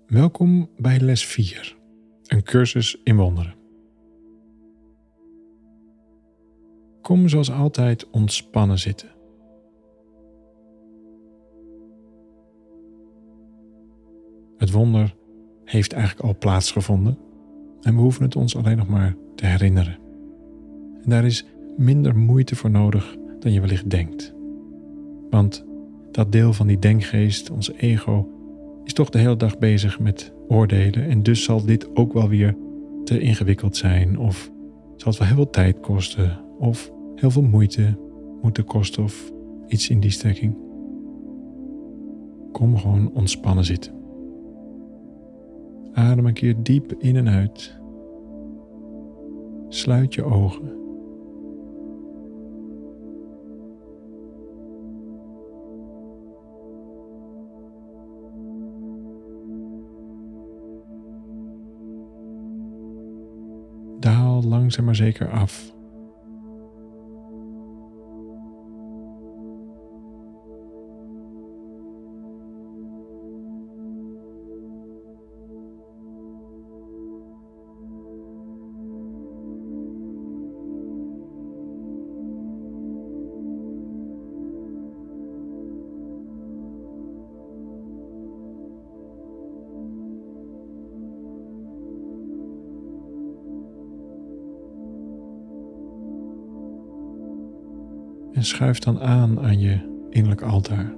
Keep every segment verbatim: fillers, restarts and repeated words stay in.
Welkom bij les vier, een cursus in wonderen. Kom zoals altijd ontspannen zitten. Het wonder heeft eigenlijk al plaatsgevonden en we hoeven het ons alleen nog maar te herinneren. En daar is minder moeite voor nodig dan je wellicht denkt. Want dat deel van die denkgeest, ons ego, is toch de hele dag bezig met oordelen en dus zal dit ook wel weer te ingewikkeld zijn of zal het wel heel veel tijd kosten of heel veel moeite moeten kosten of iets in die strekking. Kom gewoon ontspannen zitten. Adem een keer diep in en uit. Sluit je ogen. Daal langzaam maar zeker af. En schuif dan aan aan je innerlijk altaar.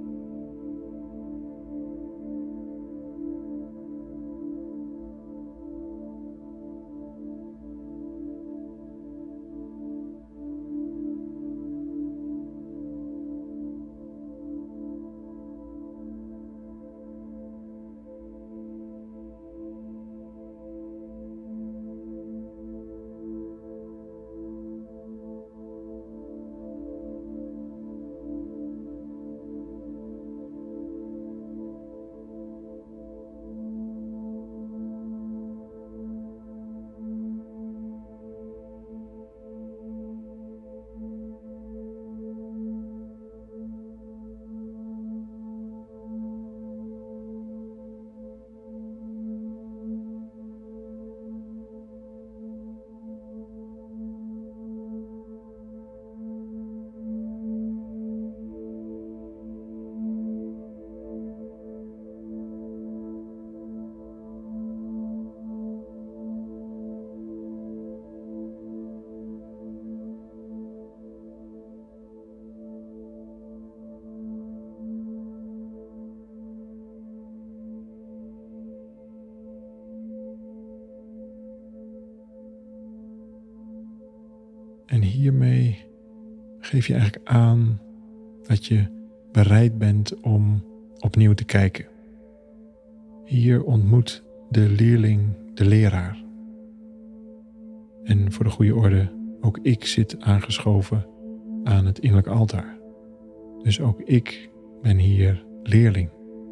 En hiermee geef je eigenlijk aan dat je bereid bent om opnieuw te kijken. Hier ontmoet de leerling de leraar. En voor de goede orde, ook ik zit aangeschoven aan het innerlijk altaar. Dus ook ik ben hier leerling.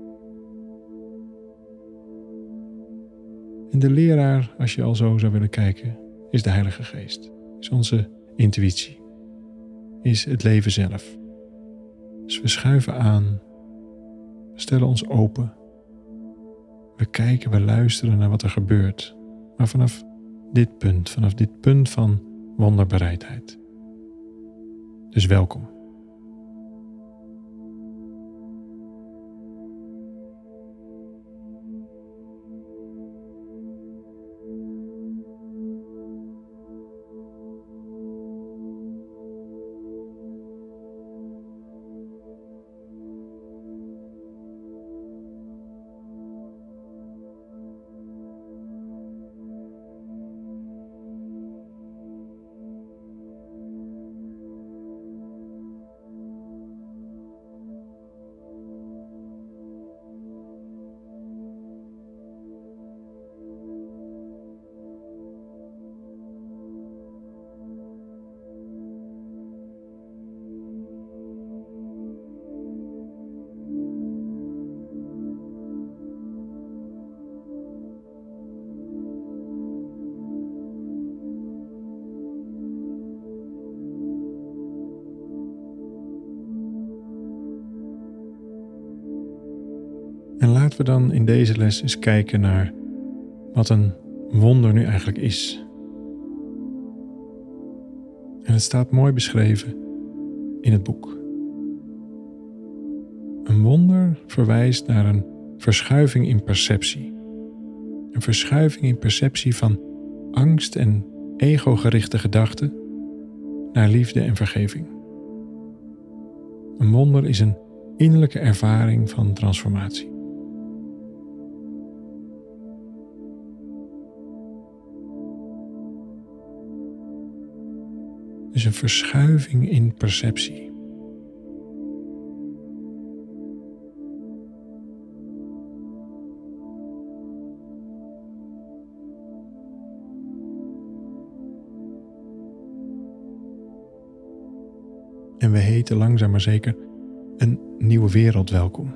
En de leraar, als je al zo zou willen kijken, is de Heilige Geest. Is onze intuïtie. Is het leven zelf. Dus we schuiven aan. We stellen ons open. We kijken, we luisteren naar wat er gebeurt. Maar vanaf dit punt, vanaf dit punt van wonderbereidheid. Dus welkom. En laten we dan in deze les eens kijken naar wat een wonder nu eigenlijk is. En het staat mooi beschreven in het boek. Een wonder verwijst naar een verschuiving in perceptie. Een verschuiving in perceptie van angst en ego-gerichte gedachten naar liefde en vergeving. Een wonder is een innerlijke ervaring van transformatie. Dus een verschuiving in perceptie. En we heten langzaam maar zeker een nieuwe wereld welkom.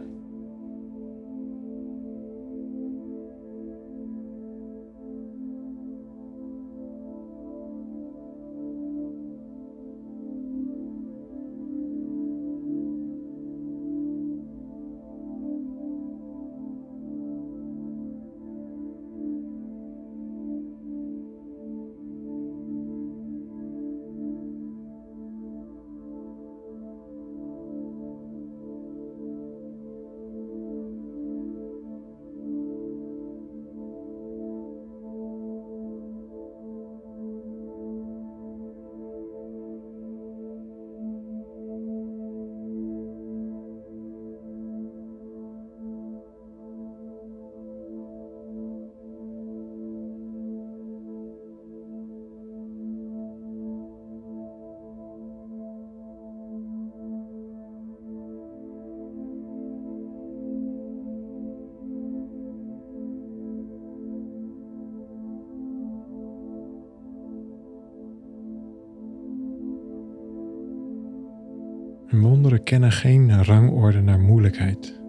En wonderen kennen geen rangorde naar moeilijkheid.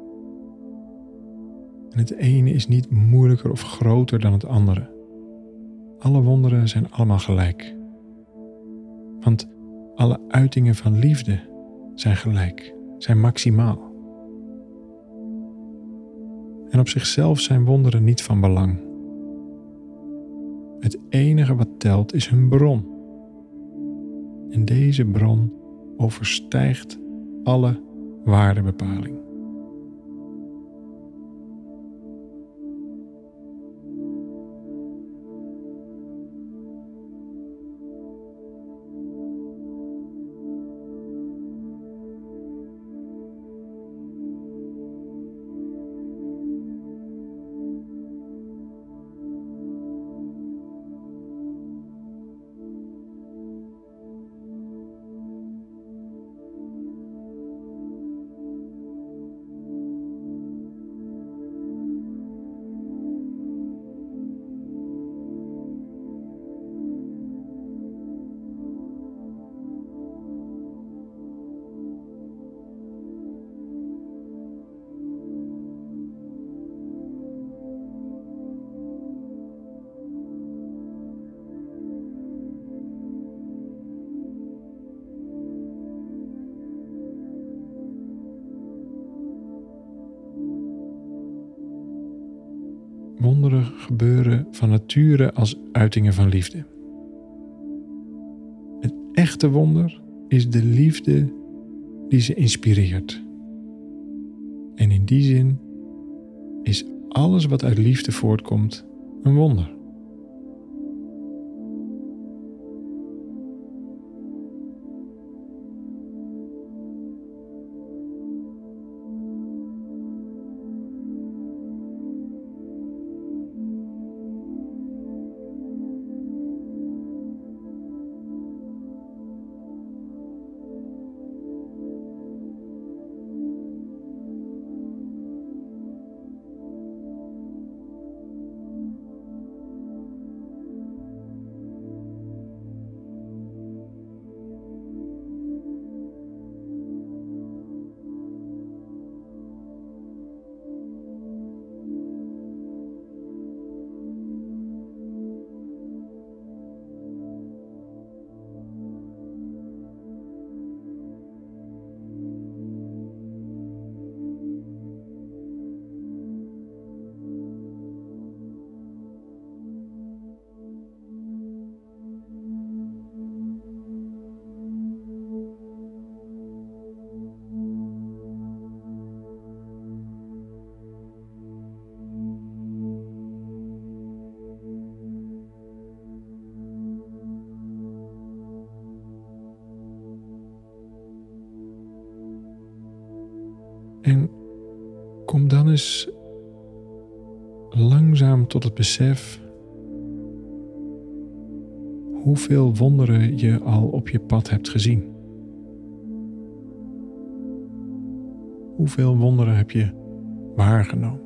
En het ene is niet moeilijker of groter dan het andere. Alle wonderen zijn allemaal gelijk. Want alle uitingen van liefde zijn gelijk, zijn maximaal. En op zichzelf zijn wonderen niet van belang. Het enige wat telt is hun bron. En deze bron overstijgt alle waardebepaling. Wonderen gebeuren van nature als uitingen van liefde. Het echte wonder is de liefde die ze inspireert. En in die zin is alles wat uit liefde voortkomt een wonder. En kom dan eens langzaam tot het besef hoeveel wonderen je al op je pad hebt gezien. Hoeveel wonderen heb je waargenomen?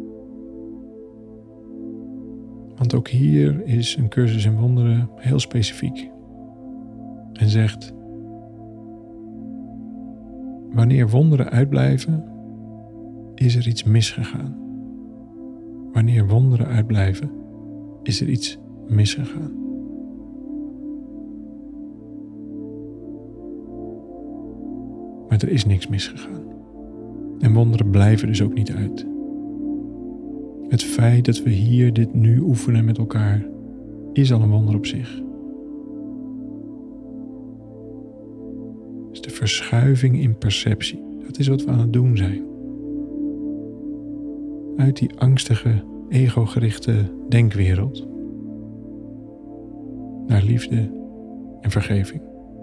Want ook hier is een cursus in wonderen heel specifiek. En zegt: wanneer wonderen uitblijven, is er iets misgegaan. Wanneer wonderen uitblijven, is er iets misgegaan. Maar er is niks misgegaan. En wonderen blijven dus ook niet uit. Het feit dat we hier dit nu oefenen met elkaar, is al een wonder op zich. Dus de verschuiving in perceptie, dat is wat we aan het doen zijn. Uit die angstige, ego-gerichte denkwereld naar liefde en vergeving.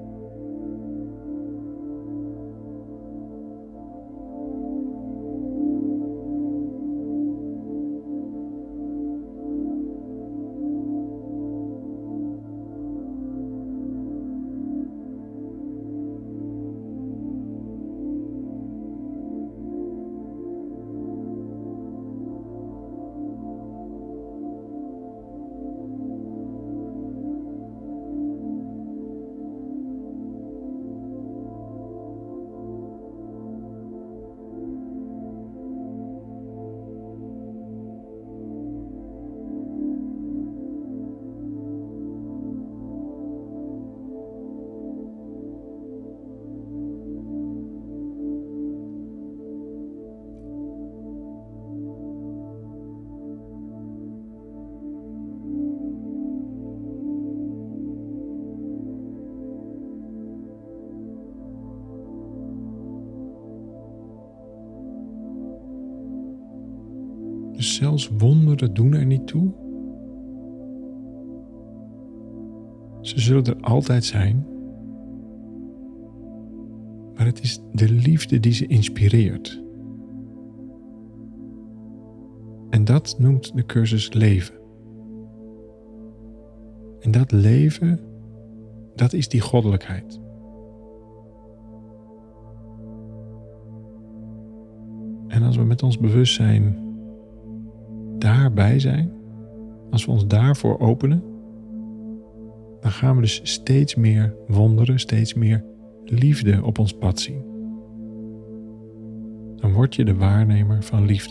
Dus zelfs wonderen doen er niet toe. Ze zullen er altijd zijn. Maar het is de liefde die ze inspireert. En dat noemt de cursus leven. En dat leven, dat is die goddelijkheid. En als we met ons bewustzijn daarbij zijn, als we ons daarvoor openen, dan gaan we dus steeds meer wonderen, steeds meer liefde op ons pad zien. Dan word je de waarnemer van liefde.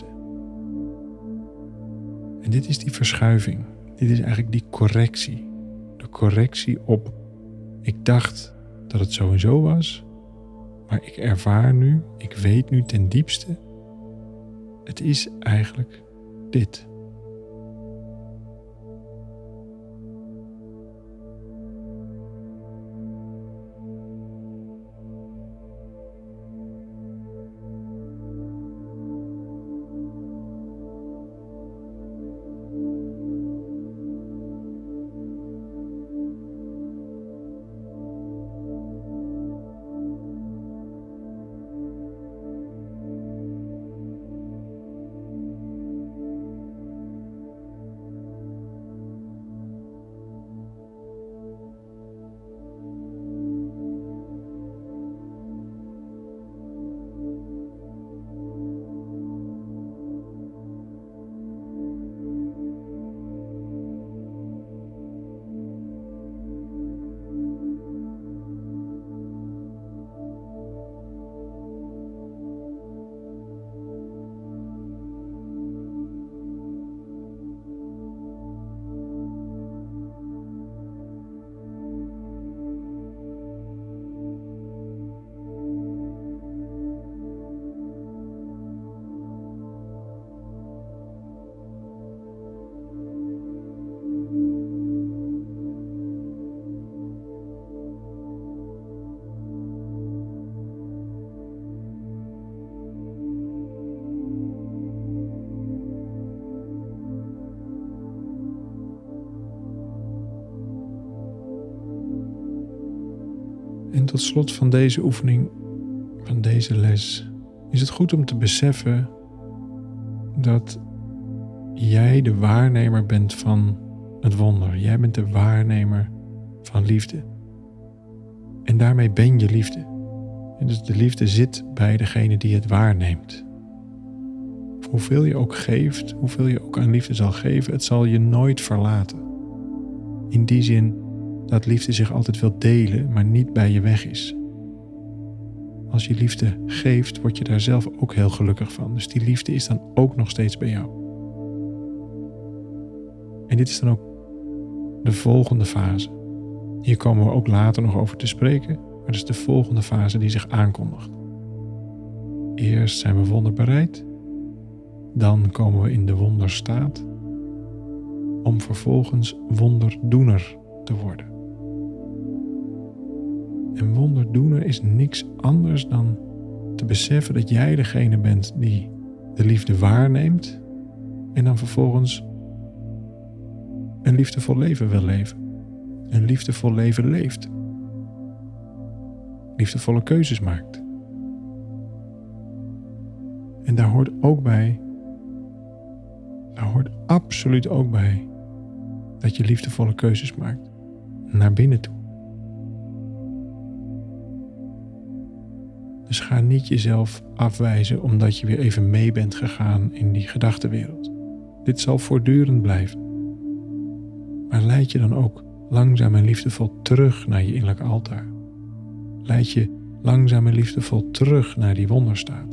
En dit is die verschuiving. Dit is eigenlijk die correctie. De correctie op: ik dacht dat het zo en zo was, maar ik ervaar nu, ik weet nu ten diepste, het is eigenlijk dit. En tot slot van deze oefening, van deze les, is het goed om te beseffen dat jij de waarnemer bent van het wonder. Jij bent de waarnemer van liefde. En daarmee ben je liefde. En dus de liefde zit bij degene die het waarneemt. Hoeveel je ook geeft, hoeveel je ook aan liefde zal geven, het zal je nooit verlaten. In die zin dat liefde zich altijd wil delen, maar niet bij je weg is. Als je liefde geeft, word je daar zelf ook heel gelukkig van. Dus die liefde is dan ook nog steeds bij jou. En dit is dan ook de volgende fase. Hier komen we ook later nog over te spreken, maar dat is de volgende fase die zich aankondigt. Eerst zijn we wonderbereid, dan komen we in de wonderstaat, om vervolgens wonderdoener te worden. En wonderdoener is niks anders dan te beseffen dat jij degene bent die de liefde waarneemt en dan vervolgens een liefdevol leven wil leven. Een liefdevol leven leeft. Liefdevolle keuzes maakt. En daar hoort ook bij, daar hoort absoluut ook bij, dat je liefdevolle keuzes maakt. Naar binnen toe. Dus ga niet jezelf afwijzen omdat je weer even mee bent gegaan in die gedachtenwereld. Dit zal voortdurend blijven. Maar leid je dan ook langzaam en liefdevol terug naar je innerlijk altaar. Leid je langzaam en liefdevol terug naar die wonderstaat.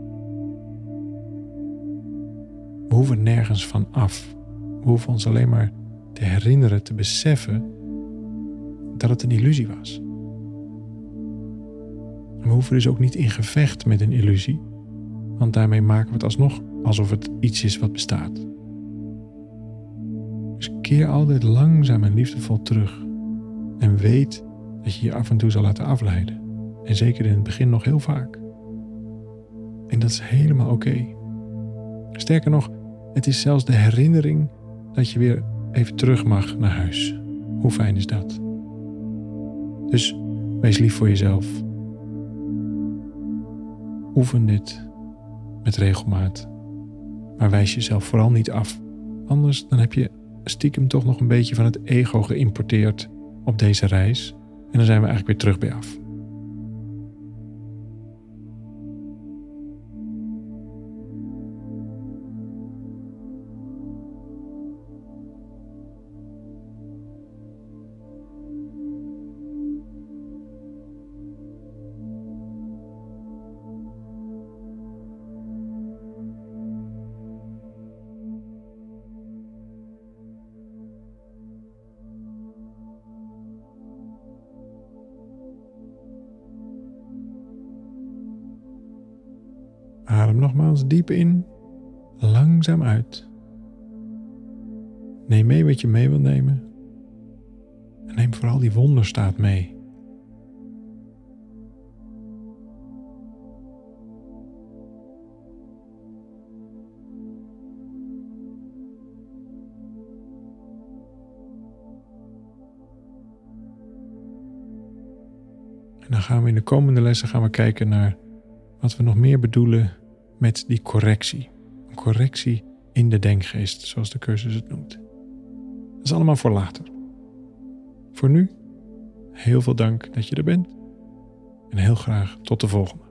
We hoeven nergens van af. We hoeven ons alleen maar te herinneren, te beseffen dat het een illusie was. We hoeven dus ook niet in gevecht met een illusie, want daarmee maken we het alsnog alsof het iets is wat bestaat. Dus keer altijd langzaam en liefdevol terug en weet dat je je af en toe zal laten afleiden. En zeker in het begin nog heel vaak. En dat is helemaal oké. Okay. Sterker nog, het is zelfs de herinnering dat je weer even terug mag naar huis. Hoe fijn is dat? Dus wees lief voor jezelf. Oefen dit met regelmaat. Maar wijs jezelf vooral niet af. Anders dan heb je stiekem toch nog een beetje van het ego geïmporteerd op deze reis. En dan zijn we eigenlijk weer terug bij af. Adem nogmaals diep in, langzaam uit. Neem mee wat je mee wilt nemen. En neem vooral die wonderstaat mee. En dan gaan we in de komende lessen gaan we kijken naar wat we nog meer bedoelen met die correctie. Een correctie in de denkgeest, zoals de cursus het noemt. Dat is allemaal voor later. Voor nu, heel veel dank dat je er bent. En heel graag tot de volgende.